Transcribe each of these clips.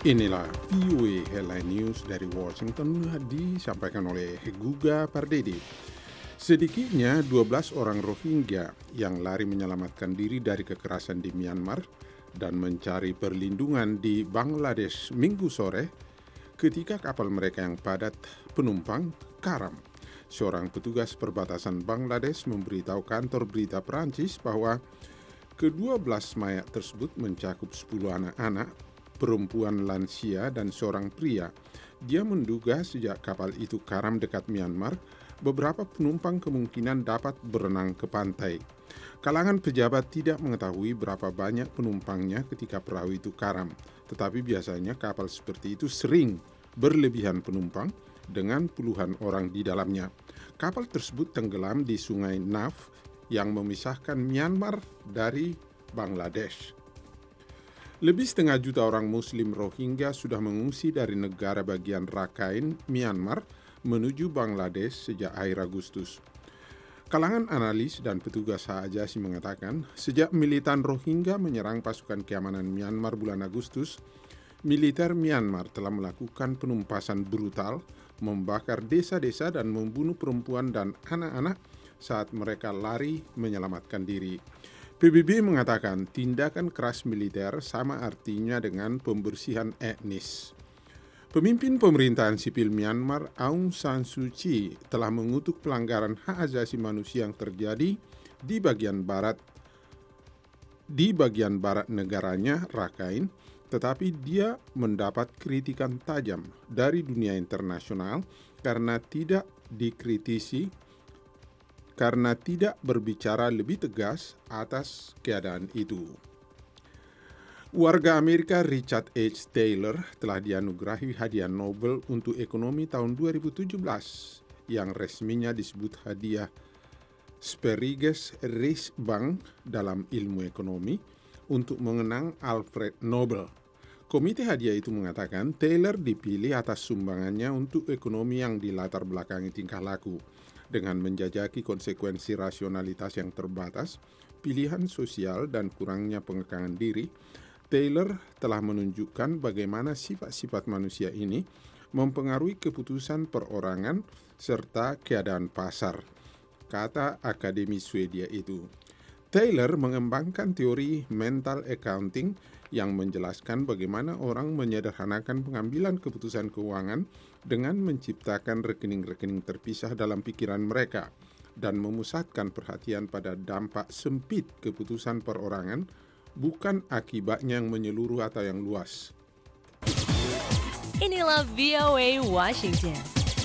Inilah VOA Headline News dari Washington disampaikan oleh Guga Pardede. Sedikitnya 12 orang Rohingya yang lari menyelamatkan diri dari kekerasan di Myanmar dan mencari perlindungan di Bangladesh Minggu sore ketika kapal mereka yang padat penumpang karam. Seorang petugas perbatasan Bangladesh memberitahu kantor berita Perancis bahwa ke-12 mayat tersebut mencakup 10 anak-anak, perempuan lansia, dan seorang pria. Dia menduga sejak kapal itu karam dekat Myanmar, beberapa penumpang kemungkinan dapat berenang ke pantai. Kalangan pejabat tidak mengetahui berapa banyak penumpangnya ketika perahu itu karam, tetapi biasanya kapal seperti itu sering berlebihan penumpang dengan puluhan orang di dalamnya. Kapal tersebut tenggelam di sungai Nav yang memisahkan Myanmar dari Bangladesh. Lebih setengah juta orang Muslim Rohingya sudah mengungsi dari negara bagian Rakhine, Myanmar, menuju Bangladesh sejak akhir Agustus. Kalangan analis dan petugas hak asasi mengatakan, sejak militan Rohingya menyerang pasukan keamanan Myanmar bulan Agustus, militer Myanmar telah melakukan penumpasan brutal, membakar desa-desa dan membunuh perempuan dan anak-anak saat mereka lari menyelamatkan diri. PBB mengatakan tindakan keras militer sama artinya dengan pembersihan etnis. Pemimpin pemerintahan sipil Myanmar, Aung San Suu Kyi, telah mengutuk pelanggaran hak asasi manusia yang terjadi di bagian barat negaranya, Rakhine, tetapi dia mendapat kritikan tajam dari dunia internasional karena tidak berbicara lebih tegas atas keadaan itu. Warga Amerika Richard H. Taylor telah dianugerahi hadiah Nobel untuk ekonomi tahun 2017 yang resminya disebut hadiah Sveriges Riksbank dalam ilmu ekonomi untuk mengenang Alfred Nobel. Komite hadiah itu mengatakan Taylor dipilih atas sumbangannya untuk ekonomi yang dilatar belakangi tingkah laku. Dengan menjajaki konsekuensi rasionalitas yang terbatas, pilihan sosial dan kurangnya pengekangan diri, Taylor telah menunjukkan bagaimana sifat-sifat manusia ini mempengaruhi keputusan perorangan serta keadaan pasar, kata Akademi Swedia itu. Taylor mengembangkan teori mental accounting yang menjelaskan bagaimana orang menyederhanakan pengambilan keputusan keuangan dengan menciptakan rekening-rekening terpisah dalam pikiran mereka dan memusatkan perhatian pada dampak sempit keputusan perorangan, bukan akibatnya yang menyeluruh atau yang luas. Inilah VOA Washington.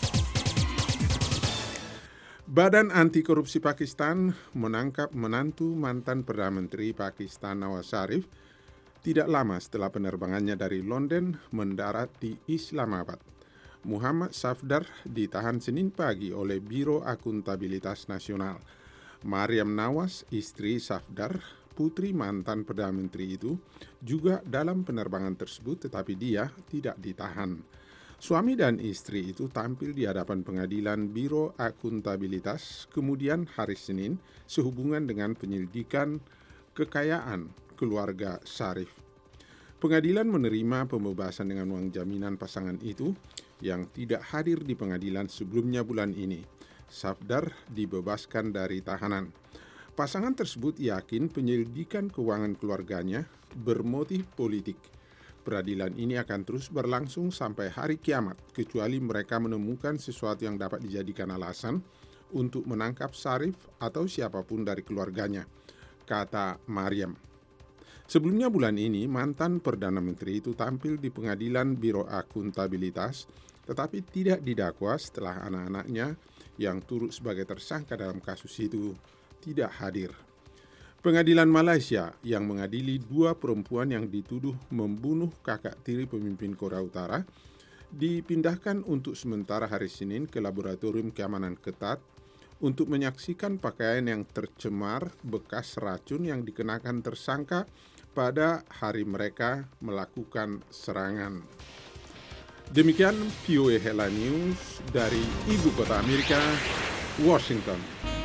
Badan Anti Korupsi Pakistan menangkap menantu mantan Perdana Menteri Pakistan Nawaz Sharif tidak lama setelah penerbangannya dari London mendarat di Islamabad. Muhammad Safdar ditahan Senin pagi oleh Biro Akuntabilitas Nasional. Mariam Nawaz, istri Safdar, putri mantan Perdana Menteri itu, juga dalam penerbangan tersebut tetapi dia tidak ditahan. Suami dan istri itu tampil di hadapan pengadilan Biro Akuntabilitas kemudian hari Senin sehubungan dengan penyelidikan kekayaan keluarga Sharif. Pengadilan menerima pembebasan dengan uang jaminan pasangan itu yang tidak hadir di pengadilan sebelumnya bulan ini. Safdar dibebaskan dari tahanan. Pasangan tersebut yakin penyelidikan keuangan keluarganya bermotif politik. Peradilan ini akan terus berlangsung sampai hari kiamat, kecuali mereka menemukan sesuatu yang dapat dijadikan alasan untuk menangkap Sharif atau siapapun dari keluarganya, kata Mariam. Sebelumnya bulan ini, mantan Perdana Menteri itu tampil di pengadilan Biro Akuntabilitas, tetapi tidak didakwa setelah anak-anaknya yang turut sebagai tersangka dalam kasus itu tidak hadir. Pengadilan Malaysia yang mengadili dua perempuan yang dituduh membunuh kakak tiri pemimpin Korea Utara dipindahkan untuk sementara hari Senin ke Laboratorium Keamanan Ketat untuk menyaksikan pakaian yang tercemar bekas racun yang dikenakan tersangka pada hari mereka melakukan serangan. Demikian VOA Headline News dari Ibu Kota Amerika, Washington.